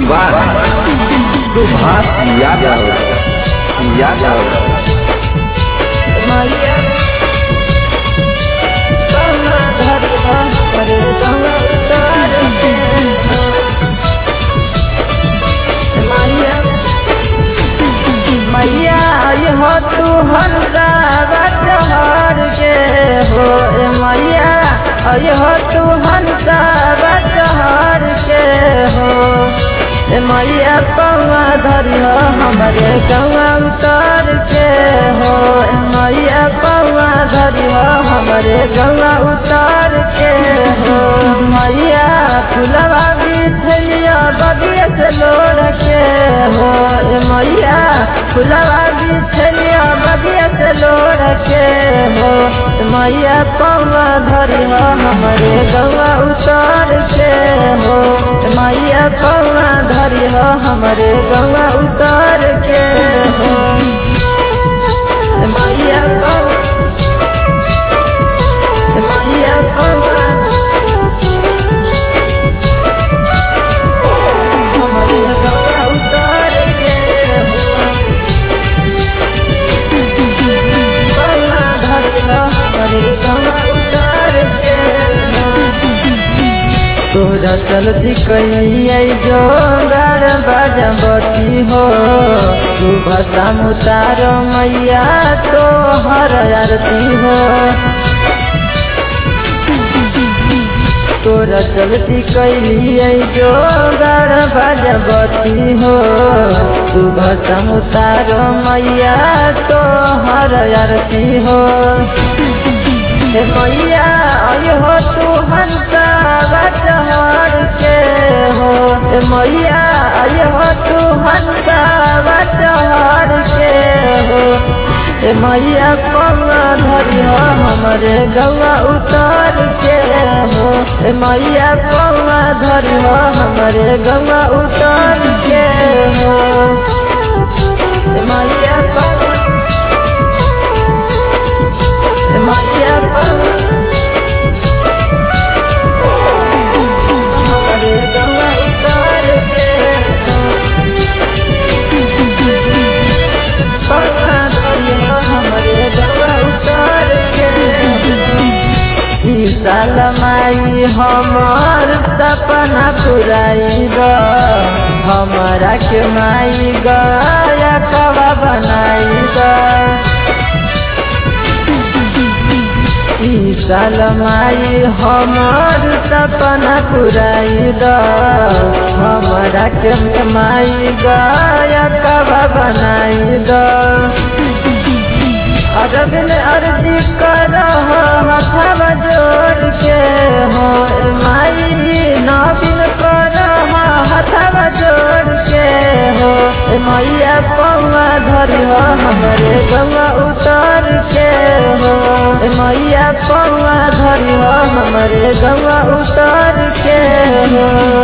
by Subhas Yadav. मैया कौआ धरिहा हमरे गौआ उतार के मैया यह तू हंसा बचहर के हो मैया यह तू हंसा बचहर के हो मैया कौआ धरिहा हमरे गौआ उतार के हो मैया कौआ धरिहा हमरे गौआ उतार के हो मैया फुलवा बिछलिया बगिया से लोड़ के हो मैया फुलवा बिछलिया बगिया से लोड़ के हो मैया कौआ धरिहा हमरे गौआ उतार के हो मैया कौआ धरिहा हमरे गौआ उतार के हो मैया कौआ हमरे गौआ उतार के हो कौआ धरिहा हमरे गौआ उतार के हो तोरा चलती कहिए जोगार बजबती हो सुबह शाम उतारो मैया तो हर आरती हो तोरा चलती कहिए जोगार बजबती हो सुबह शाम उतारो मैया तो हर आरती हो मैया हो तू हंसा बचहर के हो मैया हो तू हंसा बचहर के हो मैया कौआ धरिहा हमरे गौआ उतार के हो मैया कौआ धरिहा हमरे गौआ उतार के हो मैया मैया हमरे गौआ उतार के कौआ धरिहा हमरे गौआ उतार के साल माई हमार सपना पुराई हमारा के माई गया कवा बनाई साल माई हमार सपना पुराई हमारा के माई गया कवा बनाई अरबिन अर्जी कर हथवा जोड़ के हो माई नबिन कर हथवा जोड़ के हो मैया कौआ धरिहा हमरे गौआ उतार के हो मैया कौआ धरिहा हमरे गौआ उतार के हो।